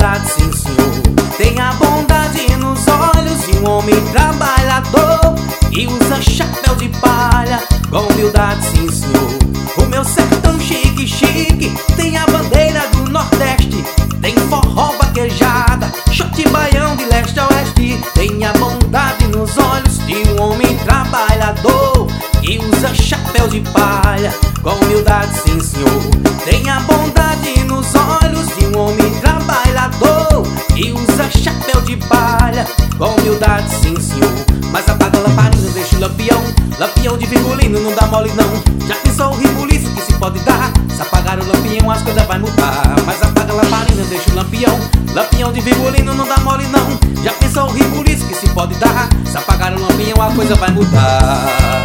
humildade, sim senhor. Tenha bondade nos olhos de um homem trabalhador e usa chapéu de palha com humildade, sim senhor. O meu sertão chique, chique, tem a bandeira do Nordeste, tem forró, vaquejada, shot baião de leste a oeste. Tenha bondade nos olhos de um homem trabalhador e usa chapéu de palha com humildade, sim senhor. Tenha bondade nos olhos de um homem trabalhador e usa chapéu de palha com humildade, sim senhor. Mas apaga a lamparina, deixa o lampião, lampião de virgulino, não dá mole não. Já pensou o ribuliço que se pode dar? Se apagar o lampião as coisas vai mudar. Mas apaga a lamparina, deixa o lampião, lampião de virgulino, não dá mole não. Já pensou o ribuliço que se pode dar? Se apagar o lampião a coisa vai mudar.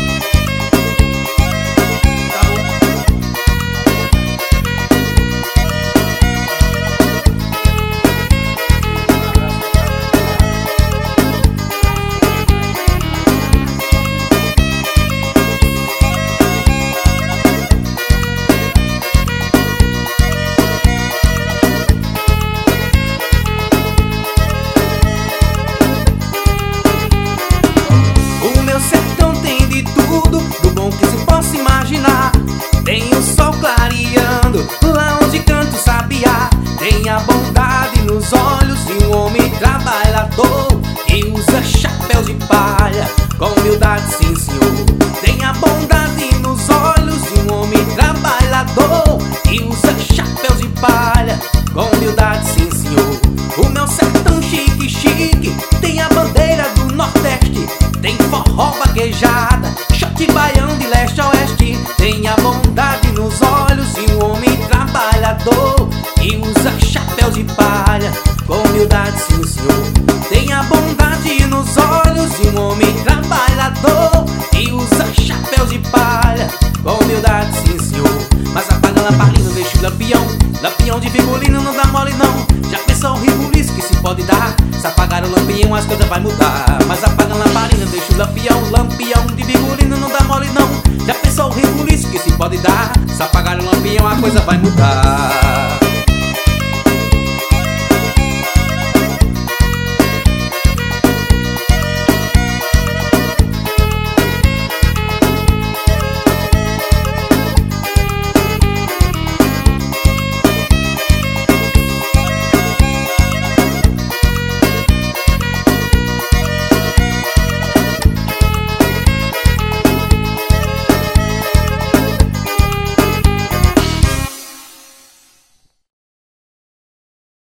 Tem o sol clareando lá onde canta o sabiá. Tenha bondade nos olhos de um homem trabalhador e usa chapéu de palha com humildade, sim senhor. Tenha bondade nos olhos de um homem trabalhador e usa chapéu de palha com humildade, sim senhor. O meu sertão chique, chique, tem a bandeira do Nordeste, tem forró, vaquejada, shot baião de leste a oeste. Tenha bondade nos olhos de um homem trabalhador e usa chapéu de palha com humildade, sim senhor. Tenha bondade nos olhos de um homem trabalhador e usa chapéu de palha com humildade, sim senhor. Mas apaga a lamparina, deixa o lampião, lampião de virgulino, não dá mole não. Já pensou o ribuliço que se pode dar? Se apagar o lampião as coisas vai mudar. Mas apaga a lamparina, deixa o lampião, lampião de virgulino, não dá mole não. Já pensou o ribuliço que se pode dar? Se apagar o lampião a coisa vai mudar.